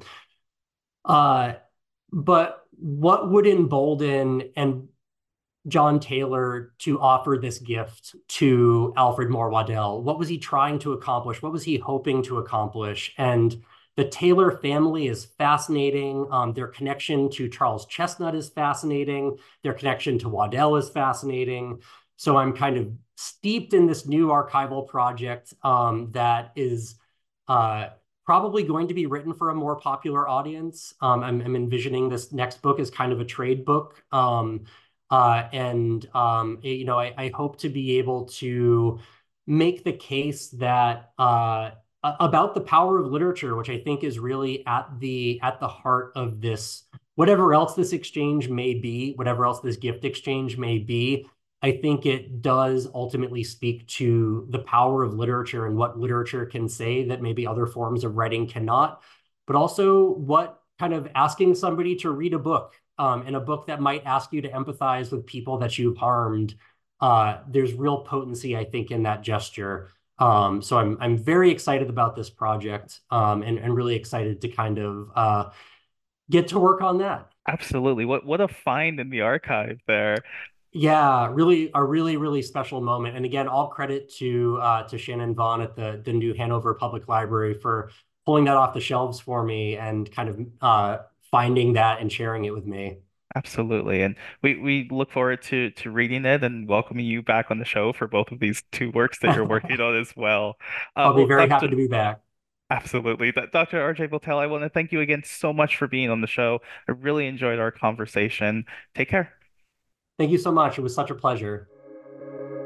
uh, but what would embolden and John Taylor to offer this gift to Alfred Moore Waddell? What was he trying to accomplish? What was he hoping to accomplish? And the Taylor family is fascinating. Um, their connection to Charles Chestnut is fascinating. Their connection to Waddell is fascinating. So I'm kind of steeped in this new archival project um, that is uh, probably going to be written for a more popular audience. Um, I'm, I'm envisioning this next book as kind of a trade book. Um, uh, and, um, it, you know, I, I hope to be able to make the case that uh, about the power of literature, which I think is really at the at the heart of this, whatever else this exchange may be, whatever else this gift exchange may be. I think it does ultimately speak to the power of literature and what literature can say that maybe other forms of writing cannot, but also what kind of asking somebody to read a book um, and a book that might ask you to empathize with people that you've harmed. Uh, there's real potency, I think, in that gesture. Um, so I'm I'm very excited about this project um, and, and really excited to kind of uh, get to work on that. Absolutely. What what a find in the archive there. Yeah, really a really, really special moment. And again, all credit to uh, to Shannon Vaughn at the, the New Hanover Public Library for pulling that off the shelves for me and kind of uh, finding that and sharing it with me. Absolutely. And we, we look forward to to reading it and welcoming you back on the show for both of these two works that you're working on as well. Uh, I'll be well, very happy doctor to be back. Absolutely. Th- doctor R J Votel, I want to thank you again so much for being on the show. I really enjoyed our conversation. Take care. Thank you so much. It was such a pleasure.